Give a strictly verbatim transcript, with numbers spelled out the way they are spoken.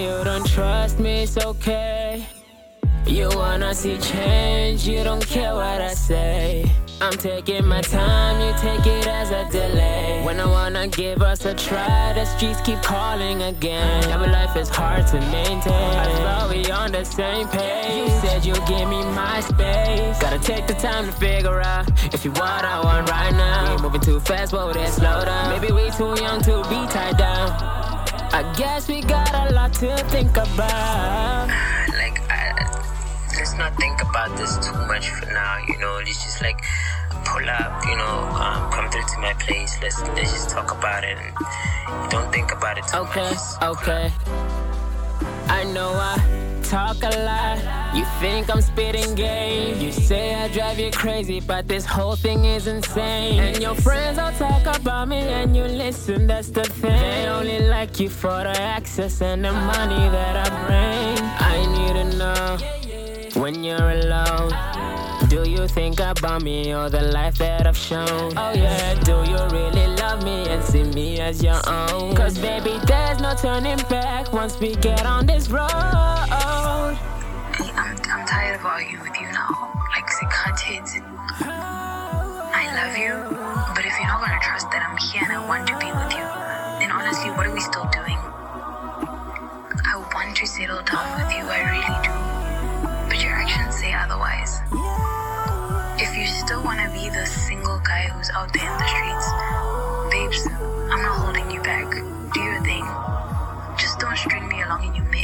you don't trust me, it's okay. You wanna see change, you don't care what I say. I'm taking my time, you take it as a delay. When I wanna give us a try, the streets keep calling again. Our life is hard to maintain, I thought we on the same page. You said you'd give me my space. Gotta take the time to figure out if you what I want right now. We ain't moving too fast, but we'll slow down. Maybe we too young to be tied down. I guess we got a lot to think about. Like, I, let's not think about this too much for now, you know. Let's just like pull up, you know, um, come through to my place. Let's let's just talk about it and don't think about it too okay, much. Okay, okay. I know I talk a lot. You think I'm spitting game. You say I drive you crazy, but this whole thing is insane. And your friends all talk about me and you listen, that's the thing. They only like you for the access and the money that I bring. I need to know when you're alone. Do you think about me or the life that I've shown? Oh yeah, do you really love me and see me as your own? Cause baby, there's no turning back once we get on this road. I'm, I'm tired of arguing with you now. Like, I can't hit. I love you, but if you're not gonna trust that I'm here and I want to be with you, then honestly, what are we still doing? I want to settle down with you, I really do. But your actions say otherwise. If you still want to be the single guy who's out there in the streets, babes, I'm not holding you back. Do your thing. Just don't string me along in your mess.